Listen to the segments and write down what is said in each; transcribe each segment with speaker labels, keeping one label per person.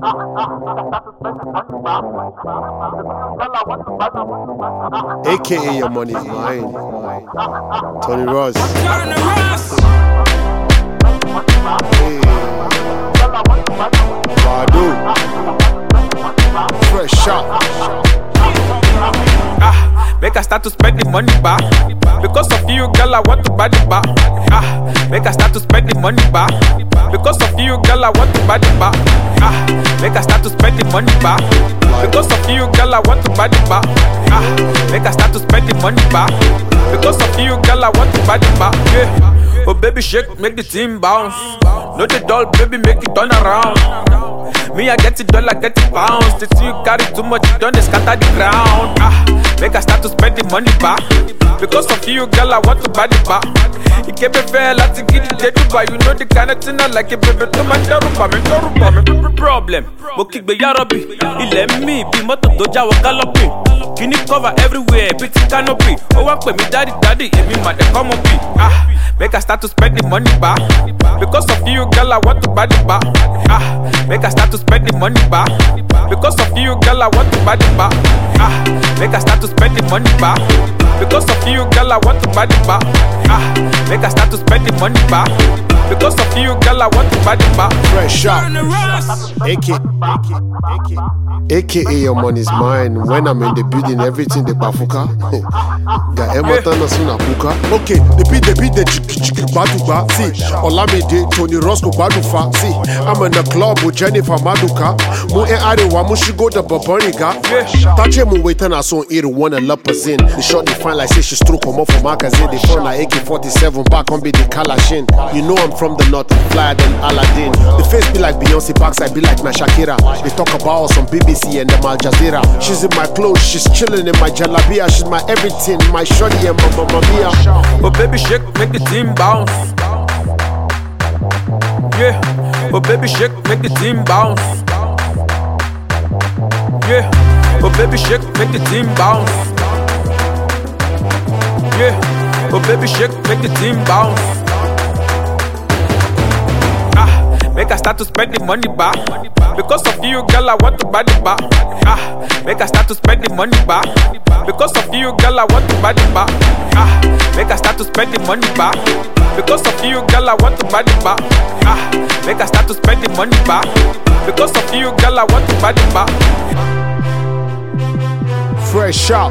Speaker 1: AKA your money is mine. Tony Ross. Hey. Badu. Fresh shot.
Speaker 2: Make I start to spend the money back. Because of you, girl, I want to buy the bar. Make I start to spend the money back. Because of you, girl, I want to buy the bar. Make I start to spend the money back. Because of you, girl, I want to buy the bar. Make I start to spend the money back. Because of you, girl, I want to buy the bar. Yeah. Oh baby, shake, make the team bounce. No the doll, baby, make it turn around. Me, I get it dollar, get it pounds. The you carry too much, you done scatter the ground. Make I start to spend the money back. Because of you, girl, I want to buy the bar. It can't be fair, let's get it dead, but you know the kind of thing I like it, baby. To my problem. But kick the Yarabi. He let me be moto doja wa galloping. Kini cover everywhere, pretty canopy. Oh, I pay me daddy, and me mad, come up. Make I start to spend the money back. Because of you, girl, I want to buy the bar. Make I start to spend the money back. Because of you, girl, I want to buy the bar. Make I start to spend the money back. Because of you, girl, I want to buy the bar. Make I start to spend the money back. Because of you, girl, I want to buy the bar.
Speaker 1: Fresh shot. AKA your money's mine. When I'm in the building, everything the bafuka. Got Emerton or Sunapuka. Okay, the beat the chick baduka. See, Olamide, Tony Roscoe badufa. See, I'm in the club with Jennifer Maduka. Mu Arewa, Mushigo the Baboniga. Tache mu waiting as on 81 and Lapazin. The shot they find like say she stroke come off for magazine. They found like AK-47 back on be the Kalashin. You know I'm from the north, flyer than Aladdin. The face be like Beyonce, backside be like my Shakira. They talk about us on BBC and them Al Jazeera. She's in my clothes, she's chilling in my jalabia. She's my everything, my shorty and my mamma mia.
Speaker 2: Oh baby, shake, make the team bounce. Yeah. Oh baby, shake, make the team bounce. Yeah. Oh baby, shake, make the team bounce. Yeah. Oh baby, shake, make the team bounce. Make I start to spend the money back. Because of you, girl, I want to buy the bar. Make I start to spend the money back. Because of you, girl, I want to buy the bar. Make I start to spend the money back. Because of you, girl, I want to buy the bar. Make I start to spend the money back. Because of you, girl, I want to buy the bar.
Speaker 1: Fresh shot.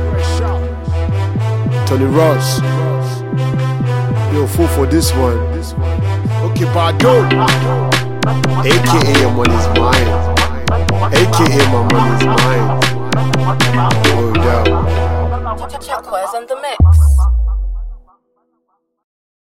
Speaker 1: Tony Ross. Yo, fool for this one. Okay, Badu. AKA your money's mine. AKA my money's mine. Oh, yeah.
Speaker 3: Turquoise on the mix.